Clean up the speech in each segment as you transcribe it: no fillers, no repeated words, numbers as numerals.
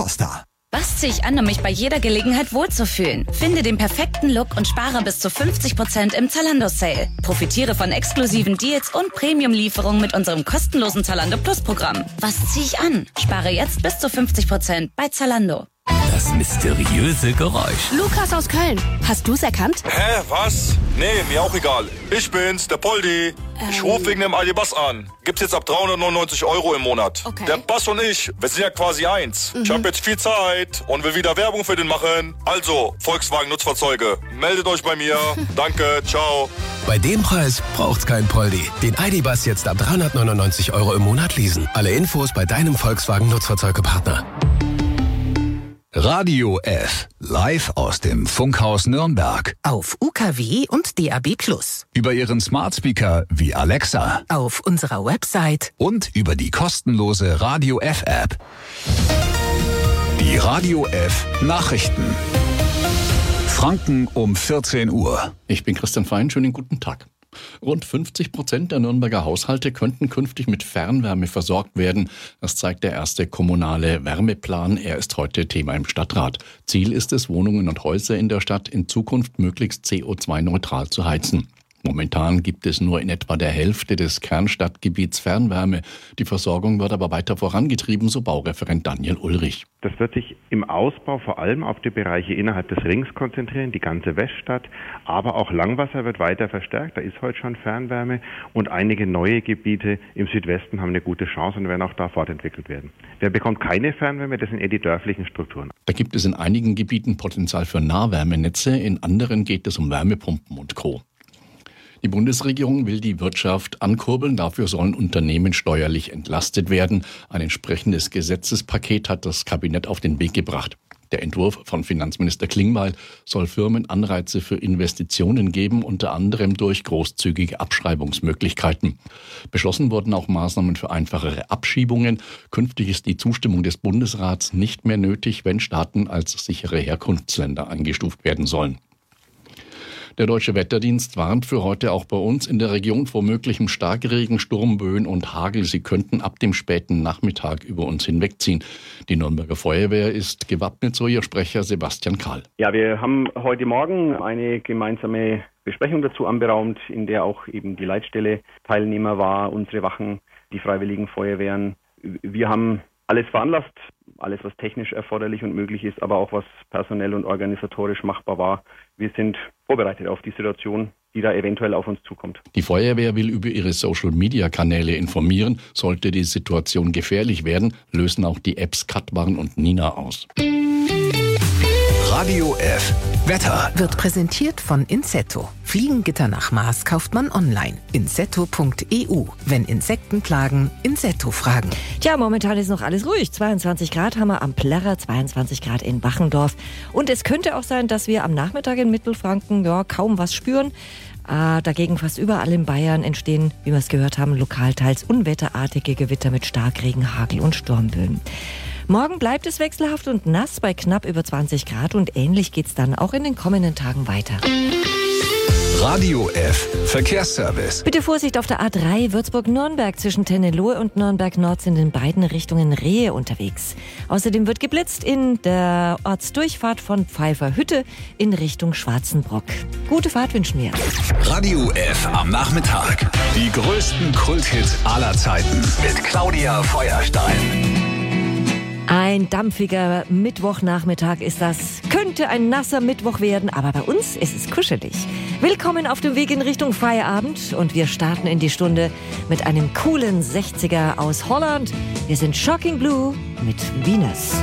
Costa. Was ziehe ich an, um mich bei jeder Gelegenheit wohlzufühlen? Finde den perfekten Look und spare bis zu 50% im Zalando-Sale. Profitiere von exklusiven Deals und Premium-Lieferungen mit unserem kostenlosen Zalando Plus-Programm. Was ziehe ich an? Spare jetzt bis zu 50% bei Zalando. Das mysteriöse Geräusch. Lukas aus Köln. Hast du's erkannt? Hä, was? Nee, mir auch egal. Ich bin's, der Poldi. Ich rufe wegen dem Aldi-Bass an. Gibt's jetzt ab 399 € im Monat. Okay. Der Bass und ich, wir sind ja quasi eins. Ich hab jetzt viel Zeit und will wieder Werbung für den machen. Also, Volkswagen Nutzfahrzeuge, meldet euch bei mir. Danke, ciao. Bei dem Preis braucht's kein Poldi. Den ID.Buzz jetzt ab 399 € im Monat leasen. Alle Infos bei deinem Volkswagen Nutzfahrzeugepartner. Radio F. Live aus dem Funkhaus Nürnberg. Auf UKW und DAB+. Über Ihren Smart Speaker wie Alexa. Auf unserer Website. Und über die kostenlose Radio F App. Die Radio F Nachrichten. Franken um 14 Uhr. Ich bin Christian Fein, schönen guten Tag. Rund 50% der Nürnberger Haushalte könnten künftig mit Fernwärme versorgt werden. Das zeigt der erste kommunale Wärmeplan. Er ist heute Thema im Stadtrat. Ziel ist es, Wohnungen und Häuser in der Stadt in Zukunft möglichst CO2-neutral zu heizen. Momentan gibt es nur in etwa der Hälfte des Kernstadtgebiets Fernwärme. Die Versorgung wird aber weiter vorangetrieben, so Baureferent Daniel Ulrich. Das wird sich im Ausbau vor allem auf die Bereiche innerhalb des Rings konzentrieren, die ganze Weststadt. Aber auch Langwasser wird weiter verstärkt. Da ist heute schon Fernwärme. Und einige neue Gebiete im Südwesten haben eine gute Chance und werden auch da fortentwickelt werden. Wer bekommt keine Fernwärme? Das sind eher die dörflichen Strukturen. Da gibt es in einigen Gebieten Potenzial für Nahwärmenetze. In anderen geht es um Wärmepumpen und Co. Die Bundesregierung will die Wirtschaft ankurbeln. Dafür sollen Unternehmen steuerlich entlastet werden. Ein entsprechendes Gesetzespaket hat das Kabinett auf den Weg gebracht. Der Entwurf von Finanzminister Klingbeil soll Firmen Anreize für Investitionen geben, unter anderem durch großzügige Abschreibungsmöglichkeiten. Beschlossen wurden auch Maßnahmen für einfachere Abschiebungen. Künftig ist die Zustimmung des Bundesrats nicht mehr nötig, wenn Staaten als sichere Herkunftsländer eingestuft werden sollen. Der Deutsche Wetterdienst warnt für heute auch bei uns in der Region vor möglichem Starkregen, Sturmböen und Hagel. Sie könnten ab dem späten Nachmittag über uns hinwegziehen. Die Nürnberger Feuerwehr ist gewappnet, so ihr Sprecher Sebastian Kahl. Ja, wir haben heute Morgen eine gemeinsame Besprechung dazu anberaumt, in der auch eben die Leitstelle Teilnehmer war, unsere Wachen, die Freiwilligen Feuerwehren. Wir haben alles veranlasst, alles was technisch erforderlich und möglich ist, aber auch was personell und organisatorisch machbar war. Wir sind vorbereitet auf die Situation, die da eventuell auf uns zukommt. Die Feuerwehr will über ihre Social-Media-Kanäle informieren. Sollte die Situation gefährlich werden, lösen auch die Apps Katwarn und Nina aus. Radio F. Wetter. Wird präsentiert von Insetto. Fliegengitter nach Maß kauft man online. Insetto.eu. Wenn Insekten plagen, Insetto fragen. Tja, momentan ist noch alles ruhig. 22 Grad haben wir am Plärrer, 22 Grad in Wachendorf. Und es könnte auch sein, dass wir am Nachmittag in Mittelfranken kaum was spüren. Dagegen fast überall in Bayern entstehen, wie wir es gehört haben, lokal teils unwetterartige Gewitter mit Starkregen, Hagel und Sturmböen. Morgen bleibt es wechselhaft und nass bei knapp über 20 Grad und ähnlich geht's dann auch in den kommenden Tagen weiter. Radio F. Verkehrsservice. Bitte Vorsicht auf der A3 Würzburg-Nürnberg. Zwischen Tennelohe und Nürnberg-Nord sind in beiden Richtungen Rehe unterwegs. Außerdem wird geblitzt in der Ortsdurchfahrt von Pfeifferhütte in Richtung Schwarzenbrock. Gute Fahrt wünschen wir. Radio F am Nachmittag. Die größten Kulthits aller Zeiten mit Claudia Feuerstein. Ein dampfiger Mittwochnachmittag ist das. Könnte ein nasser Mittwoch werden, aber bei uns ist es kuschelig. Willkommen auf dem Weg in Richtung Feierabend und wir starten in die Stunde mit einem coolen 60er aus Holland. Wir sind Shocking Blue mit Venus.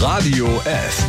Radio F.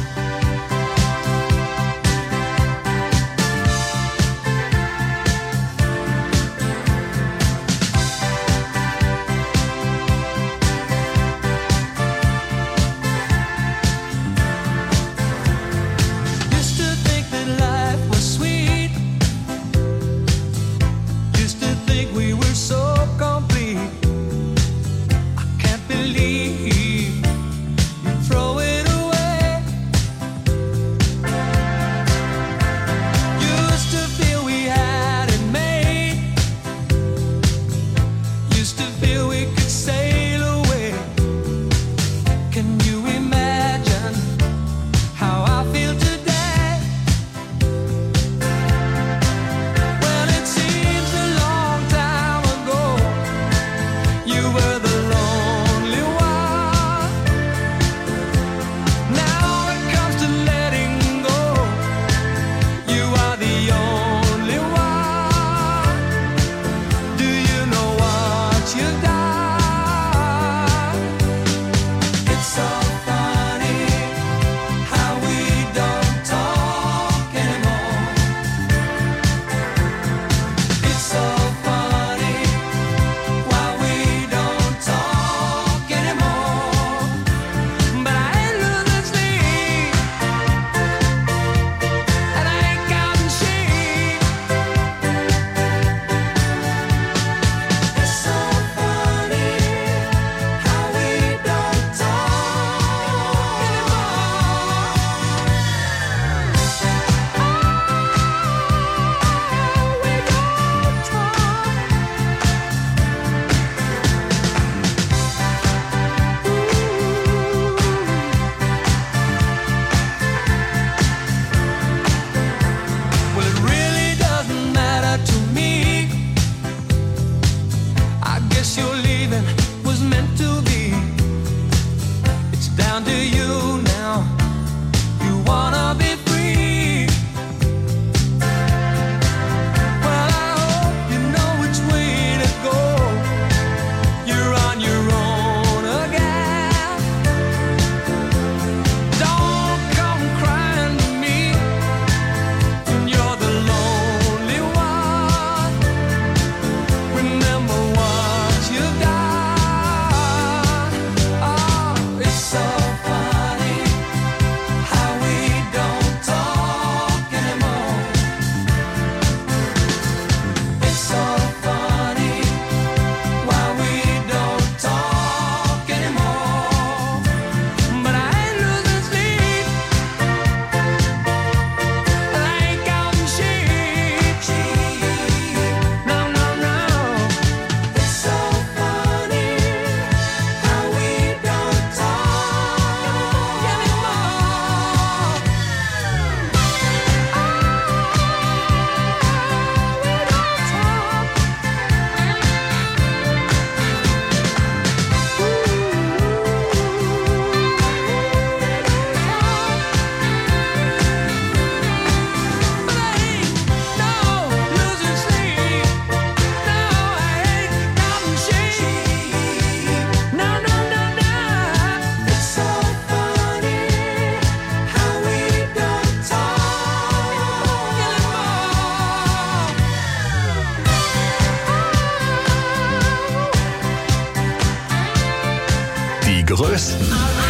Größten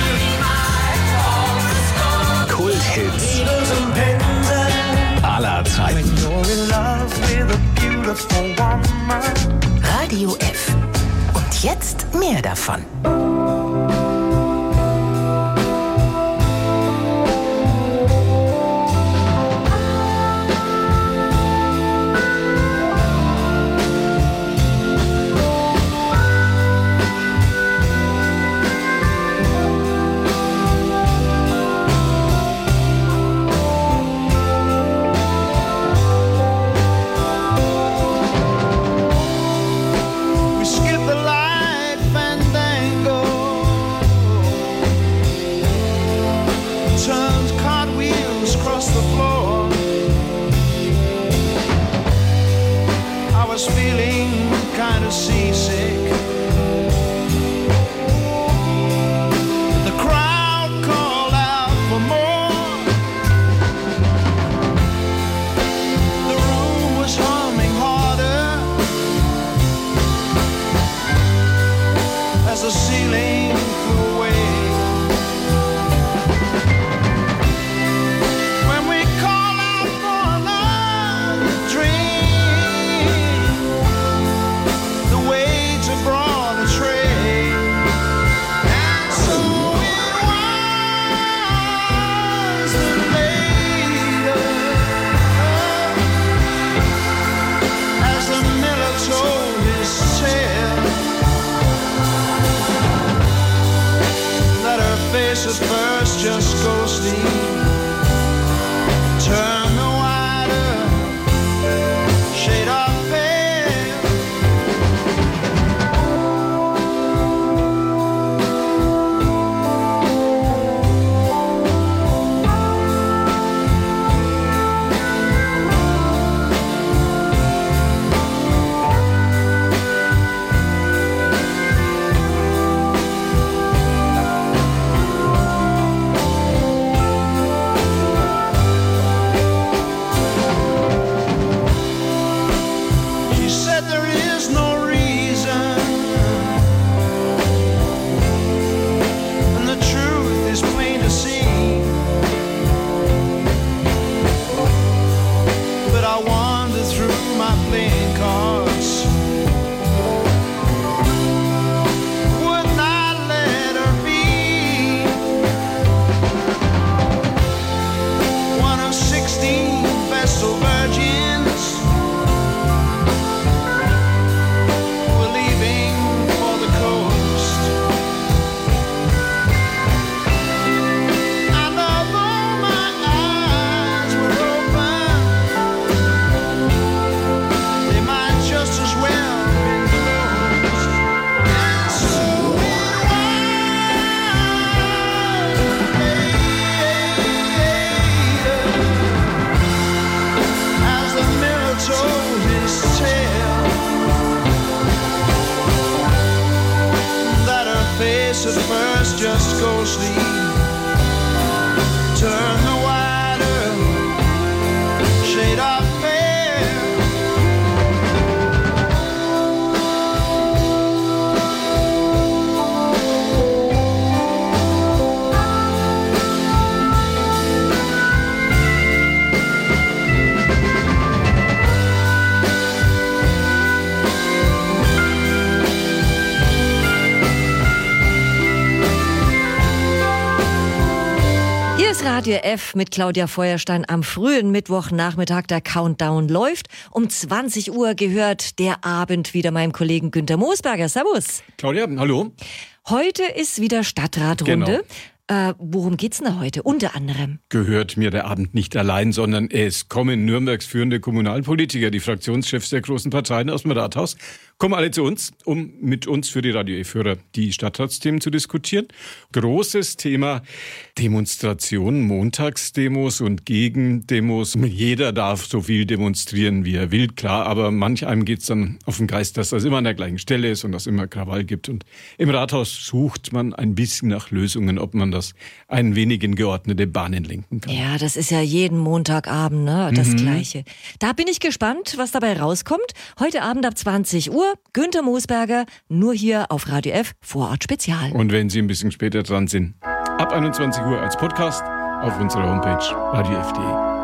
Kulthits aller Zeiten. Radio F. Und jetzt mehr davon. The crowd called first just go sleep. Turn the wider shade of just go sleep. Turn the wider shade of Radio F mit Claudia Feuerstein am frühen Mittwochnachmittag. Der Countdown läuft. Um 20 Uhr gehört der Abend wieder meinem Kollegen Günther Moosberger. Servus. Claudia, hallo. Heute ist wieder Stadtratrunde. Genau. Worum geht's denn da heute? Unter anderem. Gehört mir der Abend nicht allein, sondern es kommen Nürnbergs führende Kommunalpolitiker, die Fraktionschefs der großen Parteien aus dem Rathaus, kommen alle zu uns, um mit uns für die Radio F-Hörer die Stadtratsthemen zu diskutieren. Großes Thema Demonstrationen, Montagsdemos und Gegendemos. Jeder darf so viel demonstrieren, wie er will, klar, aber manch einem geht's dann auf den Geist, dass das immer an der gleichen Stelle ist und dass immer Krawall gibt. Und im Rathaus sucht man ein bisschen nach Lösungen, ob man das ein wenig in geordnete Bahnen lenken kann. Ja, das ist ja jeden Montagabend, ne? Das Gleiche. Da bin ich gespannt, was dabei rauskommt. Heute Abend ab 20 Uhr, Günther Moosberger, nur hier auf Radio F, Vorort Spezial. Und wenn Sie ein bisschen später dran sind, ab 21 Uhr als Podcast auf unserer Homepage radiof.de.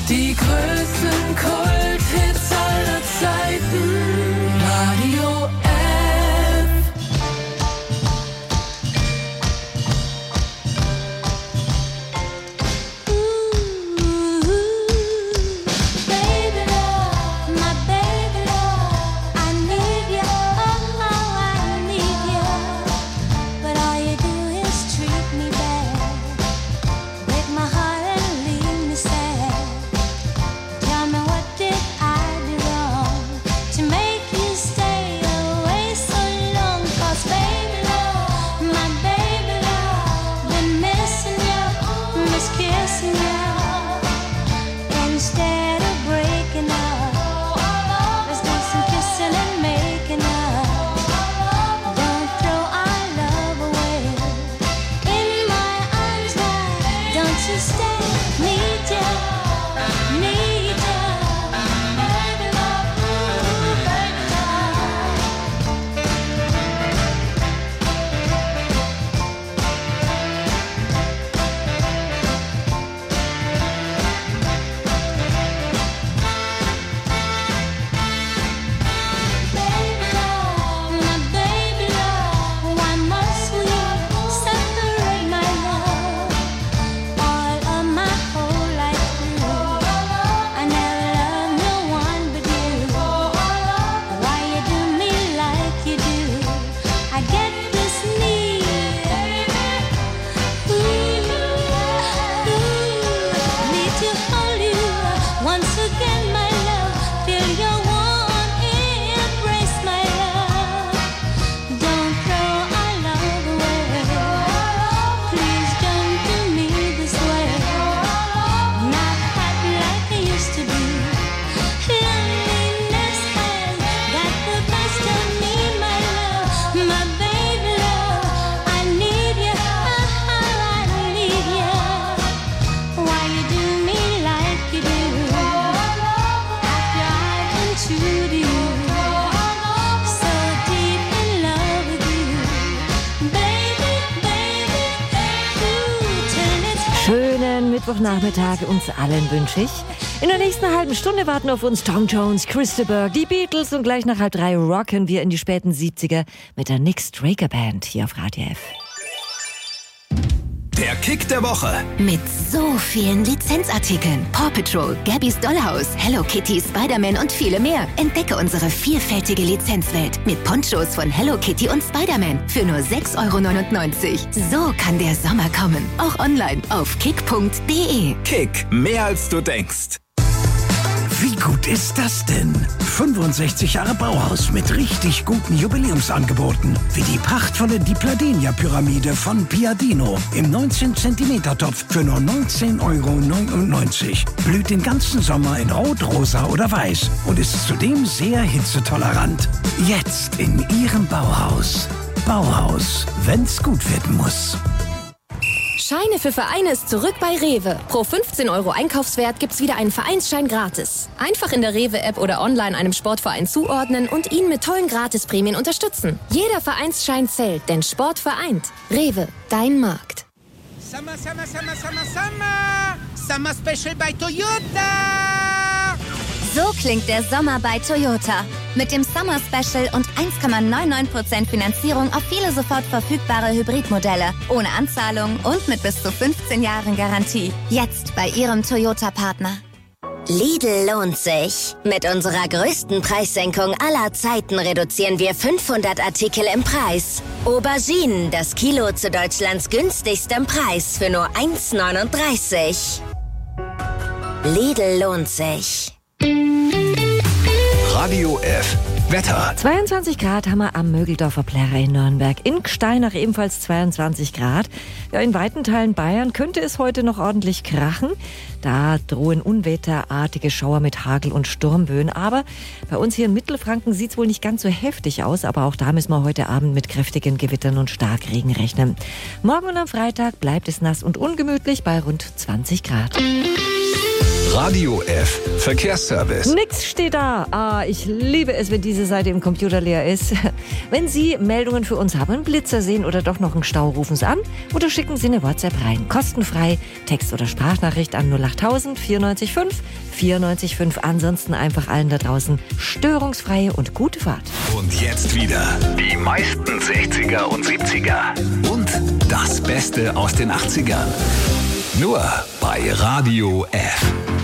Die größten Kulthits aller Zeiten. Radio F. Mittwochnachmittag uns allen wünsche ich. In der nächsten halben Stunde warten auf uns Tom Jones, Christopher, die Beatles und gleich nach 2:30 rocken wir in die späten 70er mit der Nick Straker Band hier auf Radio F. Der Kick der Woche. Mit so vielen Lizenzartikeln. Paw Patrol, Gabby's Dollhouse, Hello Kitty, Spider-Man und viele mehr. Entdecke unsere vielfältige Lizenzwelt mit Ponchos von Hello Kitty und Spider-Man für nur 6,99 €. So kann der Sommer kommen. Auch online auf kick.de. Kick, mehr als du denkst. Wie gut ist das denn? 65 Jahre Bauhaus mit richtig guten Jubiläumsangeboten. Wie die prachtvolle Di Pladenia-Pyramide von Piadino im 19-cm-Topf für nur 19,99 €. Blüht den ganzen Sommer in Rot, Rosa oder Weiß und ist zudem sehr hitzetolerant. Jetzt in Ihrem Bauhaus. Bauhaus, wenn's gut werden muss. Scheine für Vereine ist zurück bei Rewe. Pro 15 € Einkaufswert gibt's wieder einen Vereinsschein gratis. Einfach in der Rewe-App oder online einem Sportverein zuordnen und ihn mit tollen Gratisprämien unterstützen. Jeder Vereinsschein zählt, denn Sport vereint. Rewe, dein Markt. Summer, Summer, Summer, Summer, Summer! Summer Special bei Toyota! So klingt der Sommer bei Toyota. Mit dem Summer Special und 1,99% Finanzierung auf viele sofort verfügbare Hybridmodelle. Ohne Anzahlung und mit bis zu 15 Jahren Garantie. Jetzt bei Ihrem Toyota-Partner. Lidl lohnt sich. Mit unserer größten Preissenkung aller Zeiten reduzieren wir 500 Artikel im Preis. Auberginen, das Kilo zu Deutschlands günstigstem Preis für nur 1,39 €. Lidl lohnt sich. Radio F. Wetter. 22 Grad haben wir am Mögeldorfer Plärrer in Nürnberg. In Gsteinach ebenfalls 22 Grad. Ja, in weiten Teilen Bayern könnte es heute noch ordentlich krachen. Da drohen unwetterartige Schauer mit Hagel und Sturmböen. Aber bei uns hier in Mittelfranken sieht es wohl nicht ganz so heftig aus. Aber auch da müssen wir heute Abend mit kräftigen Gewittern und Starkregen rechnen. Morgen und am Freitag bleibt es nass und ungemütlich bei rund 20 Grad. Radio F. Verkehrsservice. Nix steht da. Ich liebe es, wenn diese Seite im Computer leer ist. Wenn Sie Meldungen für uns haben, einen Blitzer sehen oder doch noch einen Stau, rufen Sie an oder schicken Sie eine WhatsApp rein. Kostenfrei, Text- oder Sprachnachricht an 08000 94 5 94.5. Ansonsten einfach allen da draußen störungsfreie und gute Fahrt. Und jetzt wieder die meisten 60er und 70er und das Beste aus den 80ern. Nur bei Radio F.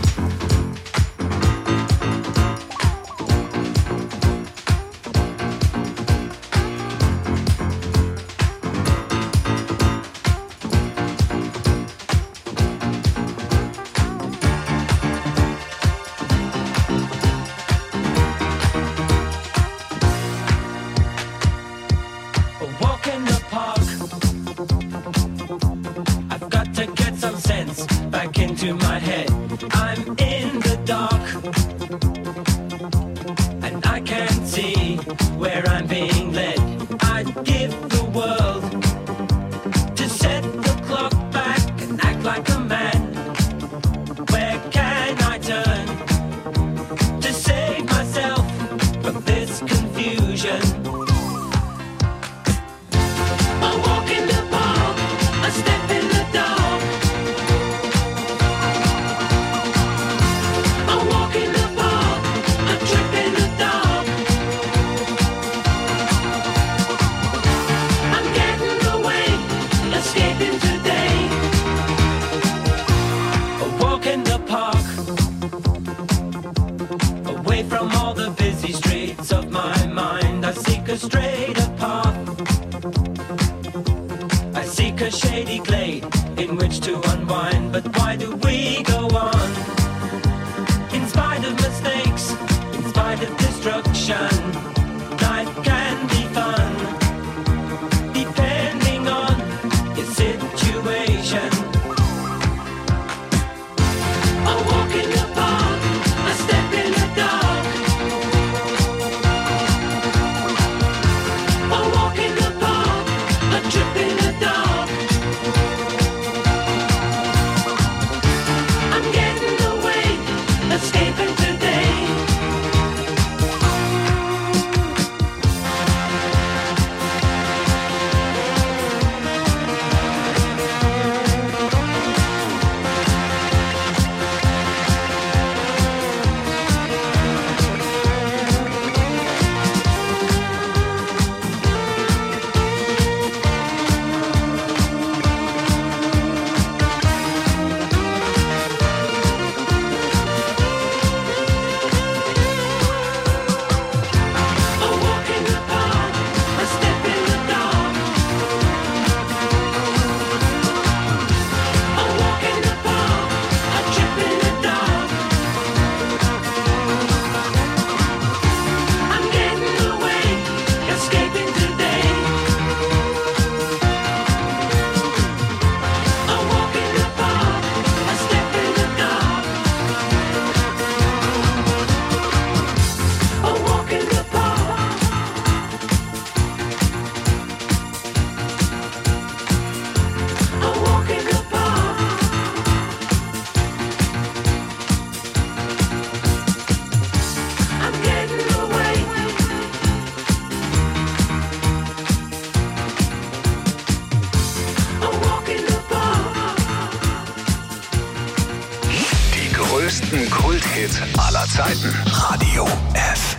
größten Kulthit aller Zeiten. Radio F.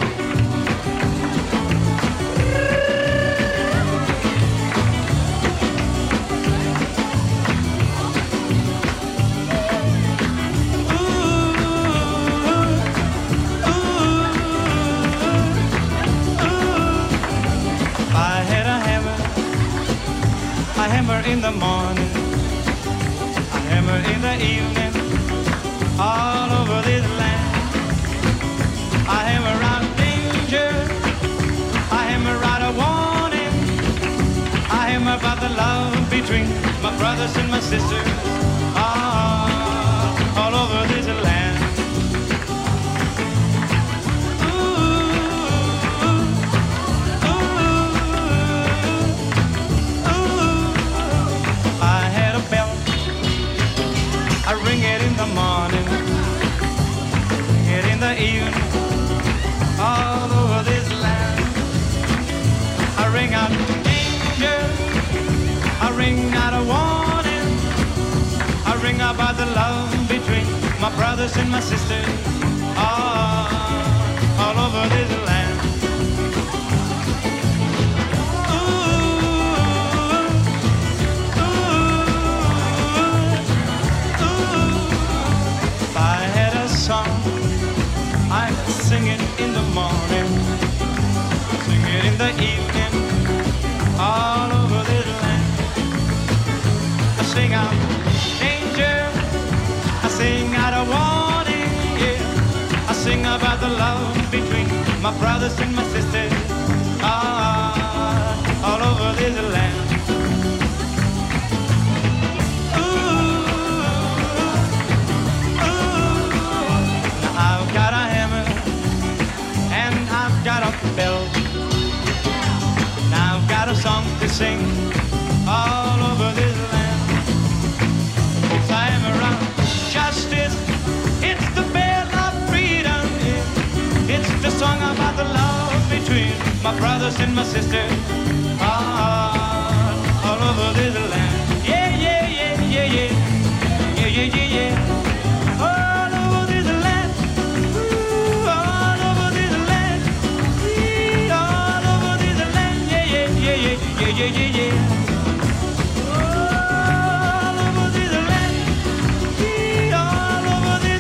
I hammer in the morning, I hammer in the evening, all over this land. I hammer out danger, I hammer out a warning, I hammer about the love between my brothers and my sisters, all over this land. Ring it in the morning, ring it in the evening, all over this land. I ring out danger, I ring out a warning, I ring about the love between my brothers and my sisters all over this land. If I had a song, I'd sing it in the morning, sing it in the evening, all over this land. I sing out danger, I sing out a warning, yeah. I sing about the love between my brothers and my sisters, all over this land. I've got a hammer and I've got a bell. Now I've got a song to sing all over this land. It's a hammer of justice, it's the bell of freedom, yeah. It's the song about the love between my brothers and my sisters all over this land. Yeah, yeah, yeah, yeah, yeah, yeah, yeah, yeah, yeah. All over this land. All over this land. All over this land. Yeah, yeah, yeah, yeah, yeah, yeah, yeah, yeah. All over this land. All over this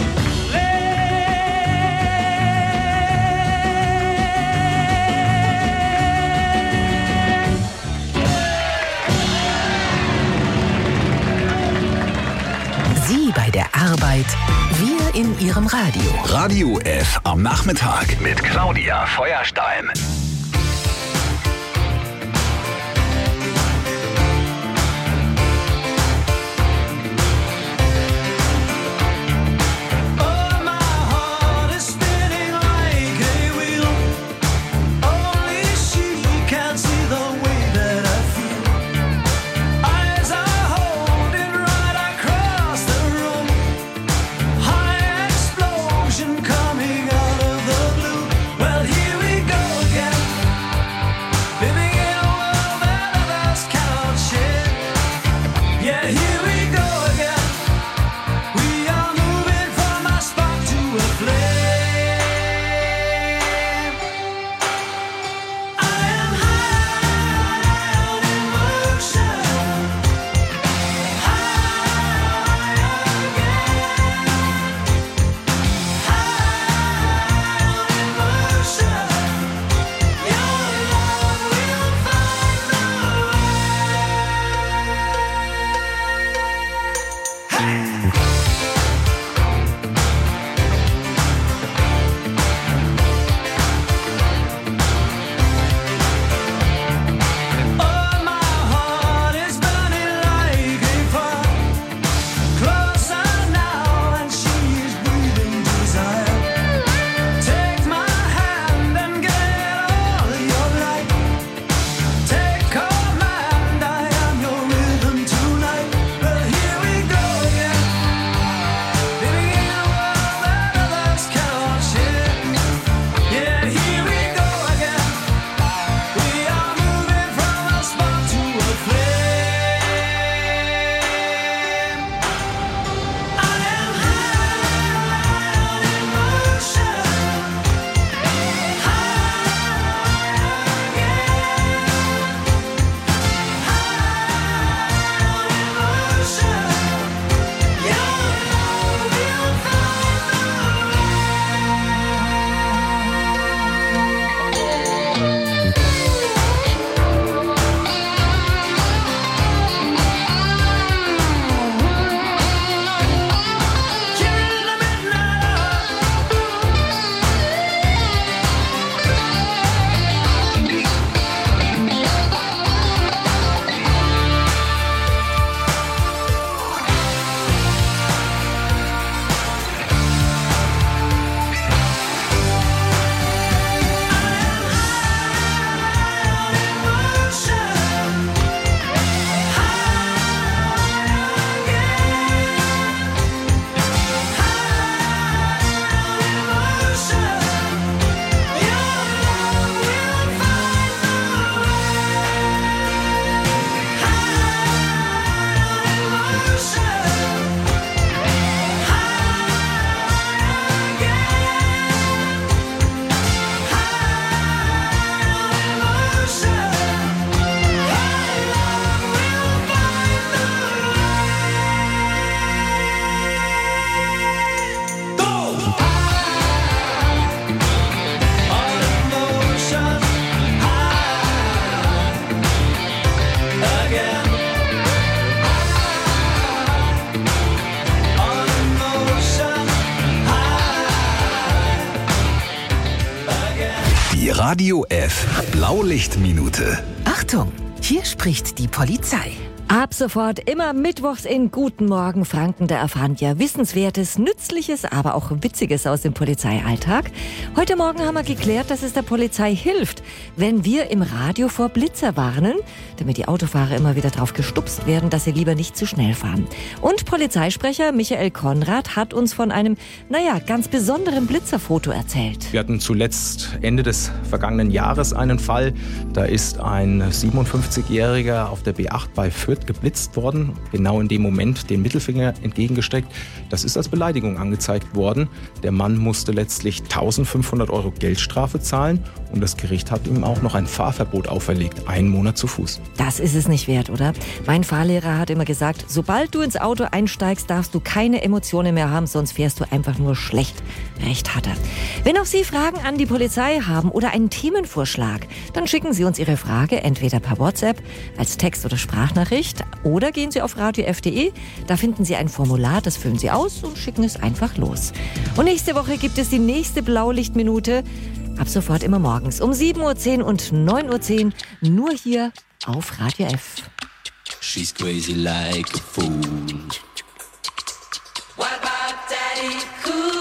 Sie bei der Arbeit, wir in Ihrem Radio. Radio F am Nachmittag mit Claudia Feuerstein. Coming out of the blue. Well, here we go again. Radio F Blaulichtminute. Achtung, hier spricht die Polizei. Ab sofort immer mittwochs in Guten Morgen Franken, da erfahren wir Wissenswertes, Nützliches, aber auch Witziges aus dem Polizeialltag. Heute Morgen haben wir geklärt, dass es der Polizei hilft, wenn wir im Radio vor Blitzer warnen, damit die Autofahrer immer wieder drauf gestupst werden, dass sie lieber nicht zu schnell fahren. Und Polizeisprecher Michael Konrad hat uns von einem, ganz besonderen Blitzerfoto erzählt. Wir hatten zuletzt Ende des vergangenen Jahres einen Fall, da ist ein 57-Jähriger auf der B8 bei Fürth geblitzt worden, genau in dem Moment den Mittelfinger entgegengestreckt. Das ist als Beleidigung angezeigt worden. Der Mann musste letztlich 1.500 € Geldstrafe zahlen und das Gericht hat ihm auch noch ein Fahrverbot auferlegt, 1 Monat zu Fuß. Das ist es nicht wert, oder? Mein Fahrlehrer hat immer gesagt, sobald du ins Auto einsteigst, darfst du keine Emotionen mehr haben, sonst fährst du einfach nur schlecht. Recht hat er. Wenn auch Sie Fragen an die Polizei haben oder einen Themenvorschlag, dann schicken Sie uns Ihre Frage entweder per WhatsApp, als Text- oder Sprachnachricht oder gehen Sie auf radiof.de. Da finden Sie ein Formular, das füllen Sie aus und schicken es einfach los. Und nächste Woche gibt es die nächste Blaulichtminute. Ab sofort immer morgens um 7.10 Uhr und 9.10 Uhr. Nur hier auf Radio F. She's crazy like a fool. What about Daddy Cool?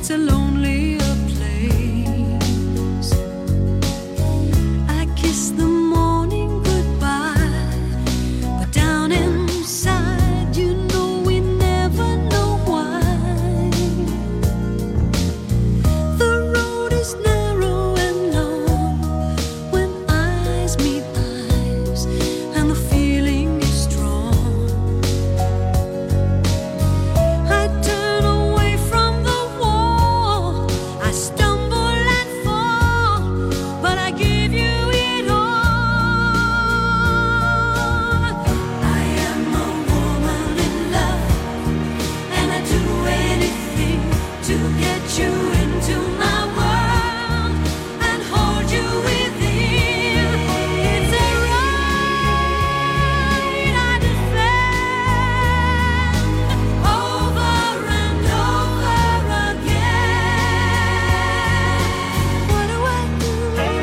a lonelier place. I kiss the morning goodbye, but down inside, you know we never know why. The road is narrow and long when eyes meet eyes, and the feeling is strong. I turn away from the wall, I stumble and fall, but I give you it all. I am a woman in love, and I do anything to get you into my world and hold you within. It's a right I defend over and over again. What do I do?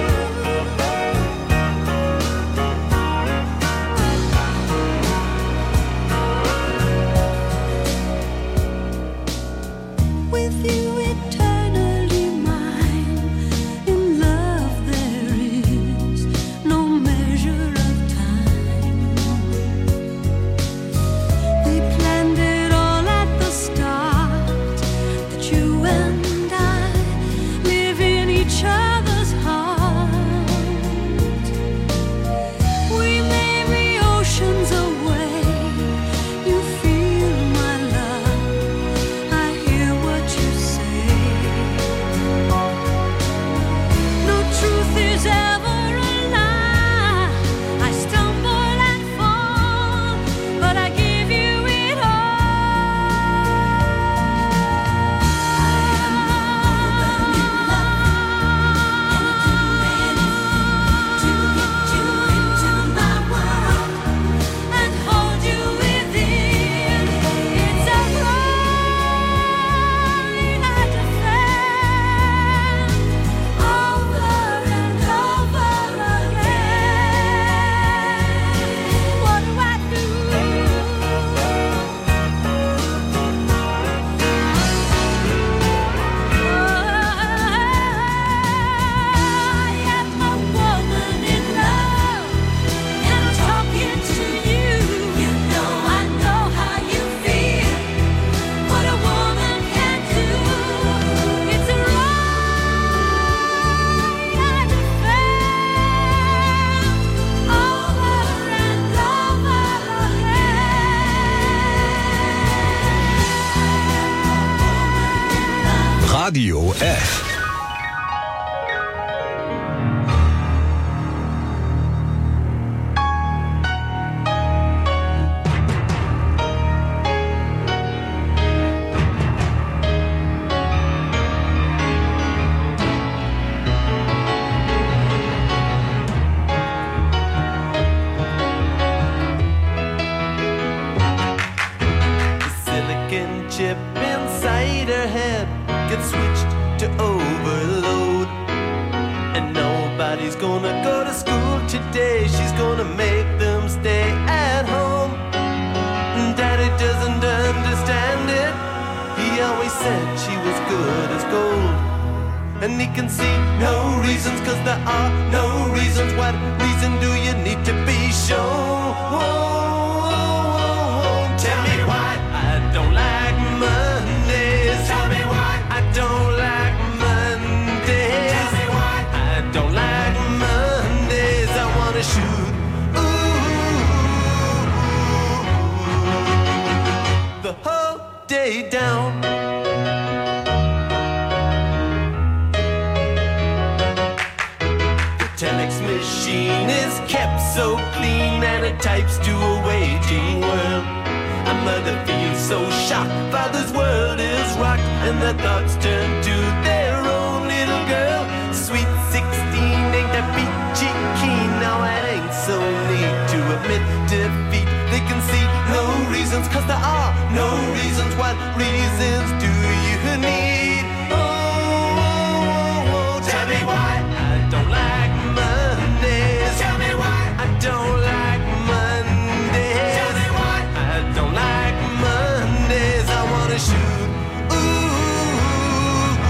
With you eternally mine, in love there is no measure of time. We planned it all at the start, that you and I live in each other's heart. We may be oceans away, you feel my love, I hear what you say. No truth is ever a lie. I stumble and fall, but I give you it all. I am a woman in love, and I do anything to get you into my world and hold you within. It's a right I defend over and over again. What do I do? I am a woman in love, and I'm talking to you. You know I know how you feel, what a woman can do. It's a right I defend over and over again. Radio F. The silicon chip inside her head gets switched to overload. And nobody's gonna go to school today. She's gonna make them stay at home. Daddy doesn't understand it. He always said she was good as gold. And he can see no reasons, 'cause there are no reasons. What reason do you need to be shown? Tell me why I don't like Mondays. Tell me why I don't like Mondays. Tell me why I don't like Mondays. I wanna shoot the whole day down. The telex machine is kept so clean, and it types to a waging world. A mother feels so shocked, father's world is rocked, and their thoughts turn to their own little girl. Sweet 16 ain't that peachy keen. Now it ain't so neat to admit defeat. They can see no reasons, 'cause there are no reasons. What reasons do you need? Tell me why I don't like Mondays. Tell me why I don't like Mondays. Tell me why I don't like Mondays. I wanna shoot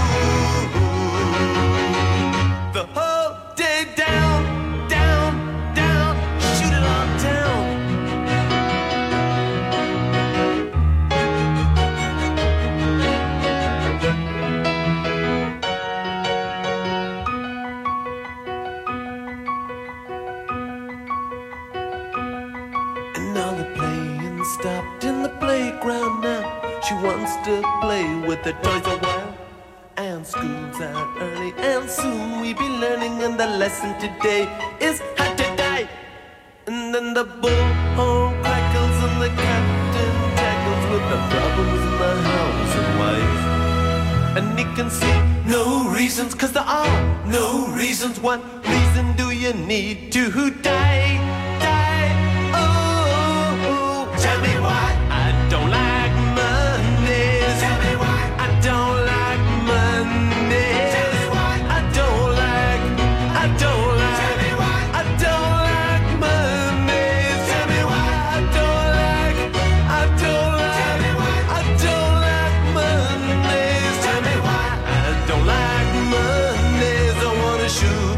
stopped in the playground now. She wants to play with the toys a while. And school's out early, and soon we be learning. And the lesson today is how to die. And then the bullhorn crackles and the captain tackles with the problems in the house and wife. And he can see no reasons, 'cause there are no reasons. What reason do you need to die? Die, oh, tell me why I don't like Mondays. Tell me why I don't like Mondays. Tell me why I don't like, I don't like. Tell me why I don't like Mondays. Tell me why I don't like, I don't like. Tell me why I don't like Mondays. Tell me why I don't like Mondays. I wanna shoot.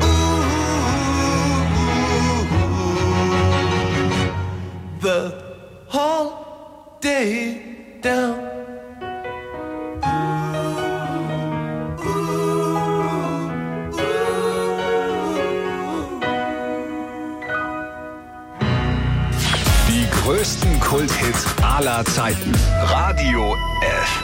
The whole day down. Die größten Kulthits aller Zeiten. Radio F.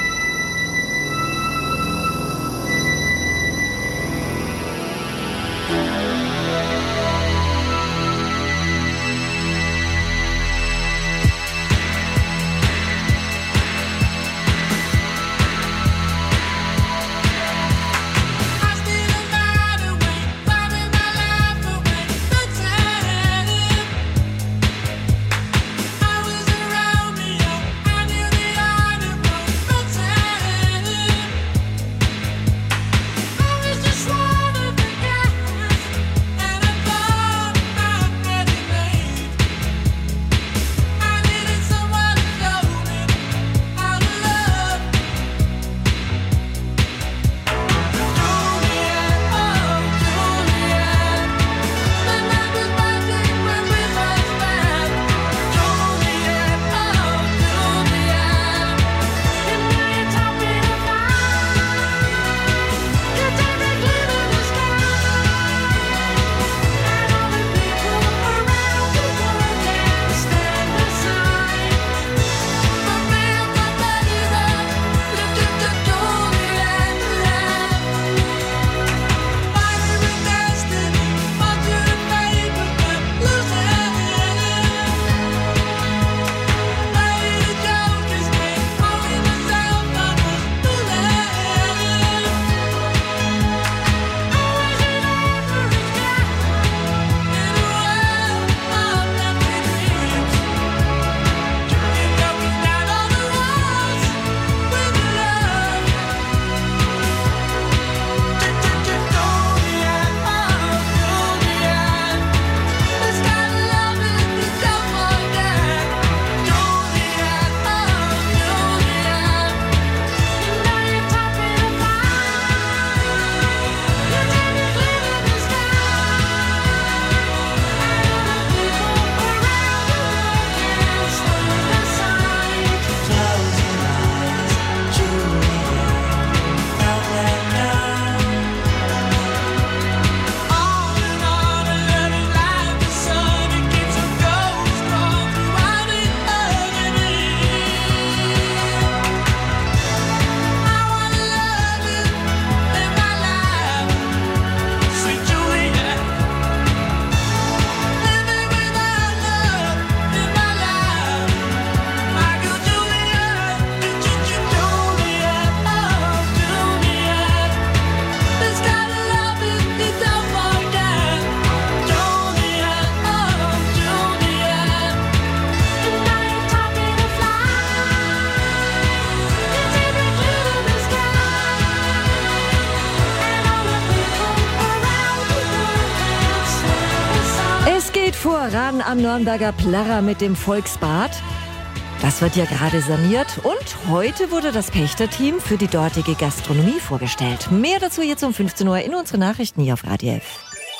Voran am Nürnberger Plärrer mit dem Volksbad. Das wird ja gerade saniert und heute wurde das Pächterteam für die dortige Gastronomie vorgestellt. Mehr dazu jetzt um 15 Uhr in unseren Nachrichten hier auf Radio F.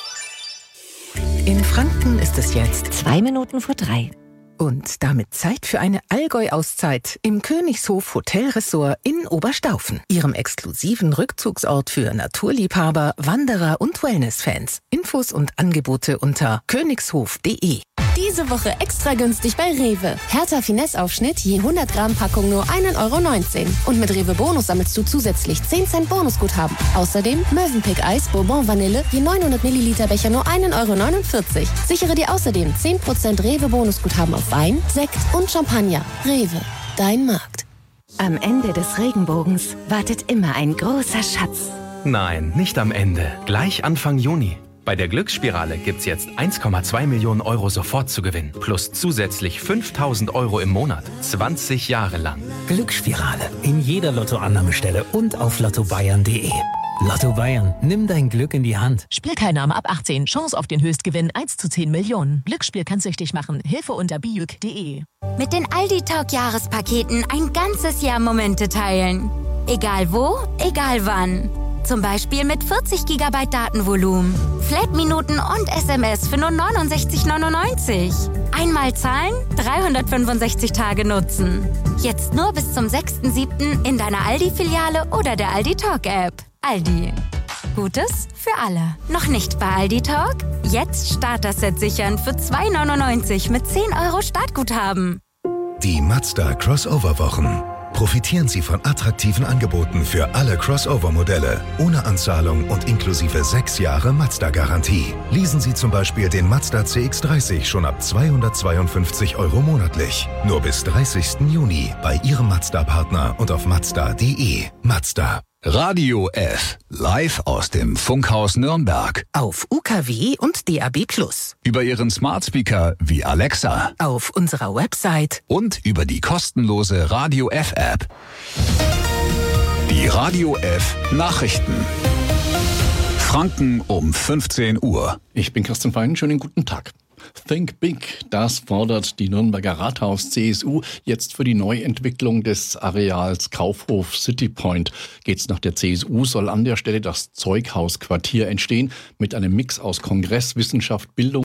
In Franken ist es jetzt 2 Minuten vor 3. Und damit Zeit für eine Allgäu-Auszeit im Königshof Hotelressort in Oberstaufen, Ihrem exklusiven Rückzugsort für Naturliebhaber, Wanderer und Wellnessfans. Infos und Angebote unter königshof.de. Diese Woche extra günstig bei Rewe. Hertha Finesse-Aufschnitt je 100 Gramm Packung nur 1,19 €. Und mit Rewe Bonus sammelst du zusätzlich 10 Cent Bonusguthaben. Außerdem Mövenpick Eis Bourbon Vanille je 900 Milliliter Becher nur 1,49 €. Sichere dir außerdem 10% Rewe Bonusguthaben auf Wein, Sekt und Champagner. Rewe, dein Markt. Am Ende des Regenbogens wartet immer ein großer Schatz. Nein, nicht am Ende. Gleich Anfang Juni. Bei der Glücksspirale gibt's jetzt 1,2 Millionen € sofort zu gewinnen. Plus zusätzlich 5.000 € im Monat. 20 Jahre lang. Glücksspirale. In jeder Lottoannahmestelle und auf lottobayern.de. Lotto Bayern. Nimm dein Glück in die Hand. Spielteilnahme ab 18. Chance auf den Höchstgewinn 1 zu 10 Millionen. Glücksspiel kann süchtig machen. Hilfe unter bijuk.de. Mit den Aldi Talk Jahrespaketen ein ganzes Jahr Momente teilen. Egal wo, egal wann. Zum Beispiel mit 40 GB Datenvolumen, Flat-Minuten und SMS für nur 69,99. Einmal zahlen, 365 Tage nutzen. Jetzt nur bis zum 6.7. in deiner Aldi-Filiale oder der Aldi Talk App. Aldi. Gutes für alle. Noch nicht bei Aldi Talk? Jetzt Starter-Set sichern für 2,99 mit 10 € Startguthaben. Die Mazda Crossover-Wochen. Profitieren Sie von attraktiven Angeboten für alle Crossover-Modelle, ohne Anzahlung und inklusive 6 Jahre Mazda-Garantie. Leasen Sie zum Beispiel den Mazda CX-30 schon ab 252 € monatlich. Nur bis 30. Juni bei Ihrem Mazda-Partner und auf mazda.de. Mazda. Radio F. Live aus dem Funkhaus Nürnberg. Auf UKW und DAB+. Über Ihren Smart Speaker wie Alexa. Auf unserer Website. Und über die kostenlose Radio F App. Die Radio F Nachrichten. Franken um 15 Uhr. Ich bin Christian Fein, schönen guten Tag. Think Big, das fordert die Nürnberger Rathaus-CSU jetzt für die Neuentwicklung des Areals Kaufhof City Point. Geht's nach der CSU, soll an der Stelle das Zeughausquartier entstehen mit einem Mix aus Kongress, Wissenschaft, Bildung